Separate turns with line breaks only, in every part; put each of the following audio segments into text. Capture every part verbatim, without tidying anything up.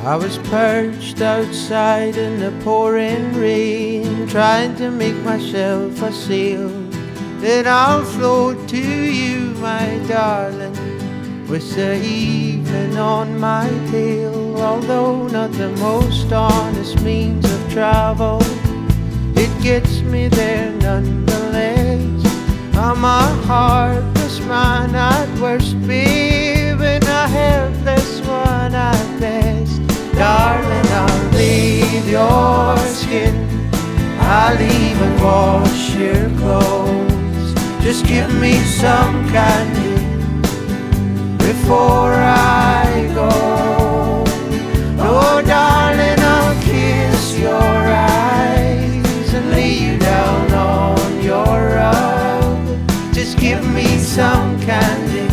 I was perched outside in the pouring rain, trying to make myself a sail. Then I'll float to you, my darling, with the evening on my tail. Although not the most honest means of travel, it gets me there nonetheless. I'm a heartless man at worst, babe, and a helpless one at best. Darling, I'll bathe your skin, I'll even wash your clothes. Just give me some candy before I go. Oh, darling, I'll kiss your eyes and lay you down on your rug. Just give me some candy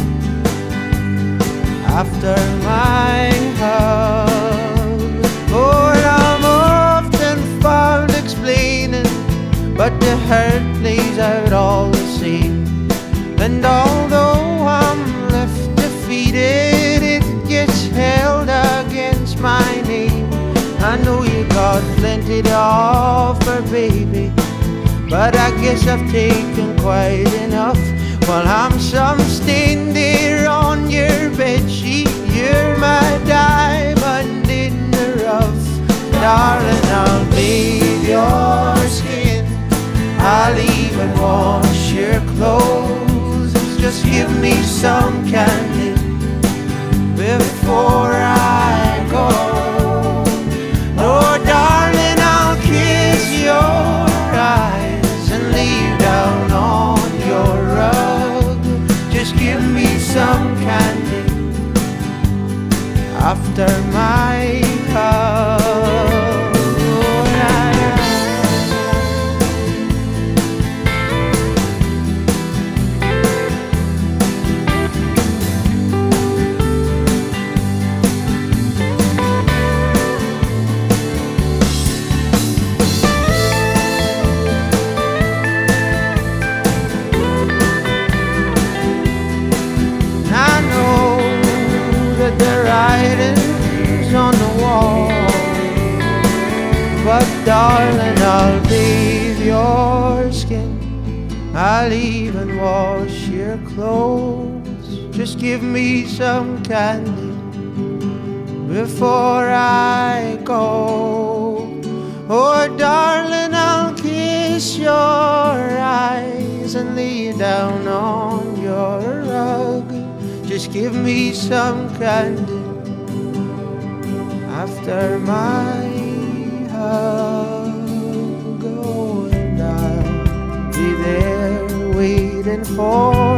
after my hug. Oh, I'm often found explaining, but the hurt plays out all the same. And although I'm left defeated, it gets held against my name. I know you got plenty to offer, baby, but I guess I've taken quite enough. While I'm some stain there on your bedsheet, you're my diamond in the rough. Darling, I'll bathe your skin, I'll even wash your clothes. Just give me some candy before I go. Oh, darling, I'll kiss your eyes and lay you down on your rug. Just give me some candy after my hug. Writings on the wall, but darling, I'll bathe your skin, I'll even wash your clothes. Just give me some candy before I go. Oh, darling, I'll kiss your eyes and lay you down on your rug. Just give me some candy after my hug. Oh, and I'll be there waiting for